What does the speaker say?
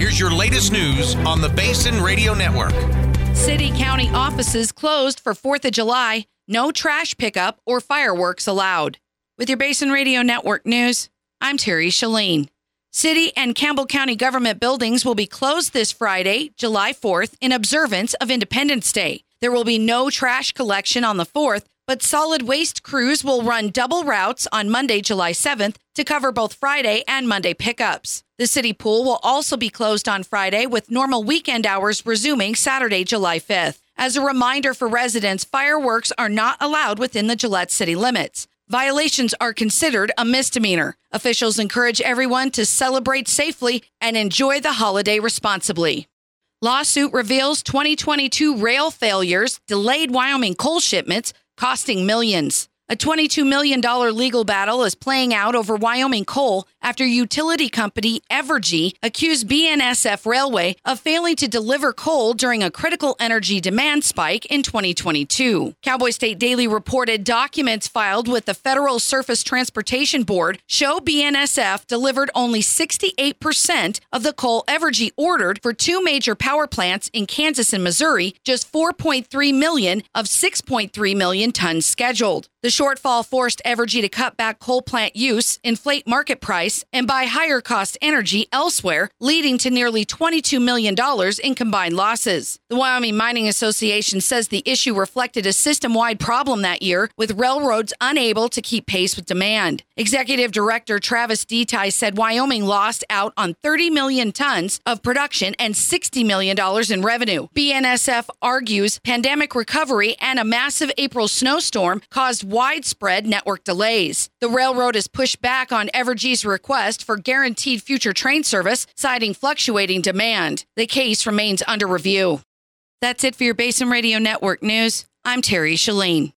Here's your latest news on the Basin Radio Network. City-county offices closed for 4th of July. No trash pickup or fireworks allowed. With your Basin Radio Network news, I'm Terry Shalene. City and Campbell County government buildings will be closed this Friday, July 4th, in observance of Independence Day. There will be no trash collection on the 4th, but solid waste crews will run double routes on Monday, July 7th to cover both Friday and Monday pickups. The city pool will also be closed on Friday, with normal weekend hours resuming Saturday, July 5th. As a reminder for residents, fireworks are not allowed within the Gillette city limits. Violations are considered a misdemeanor. Officials encourage everyone to celebrate safely and enjoy the holiday responsibly. Lawsuit reveals 2022 rail failures delayed Wyoming coal shipments, costing millions. A $22 million legal battle is playing out over Wyoming coal after utility company Evergy accused BNSF Railway of failing to deliver coal during a critical energy demand spike in 2022. Cowboy State Daily reported documents filed with the Federal Surface Transportation Board show BNSF delivered only 68% of the coal Evergy ordered for two major power plants in Kansas and Missouri, just 4.3 million of 6.3 million tons scheduled. The shortfall forced Evergy to cut back coal plant use, inflate market price, and buy higher cost energy elsewhere, leading to nearly $22 million in combined losses. The Wyoming Mining Association says the issue reflected a system-wide problem that year, with railroads unable to keep pace with demand. Executive Director Travis Detai said Wyoming lost out on 30 million tons of production and $60 million in revenue. BNSF argues pandemic recovery and a massive April snowstorm caused widespread network delays. The railroad has pushed back on Evergy's request for guaranteed future train service, citing fluctuating demand. The case remains under review. That's it for your Basin Radio Network news. I'm Terry Shalene.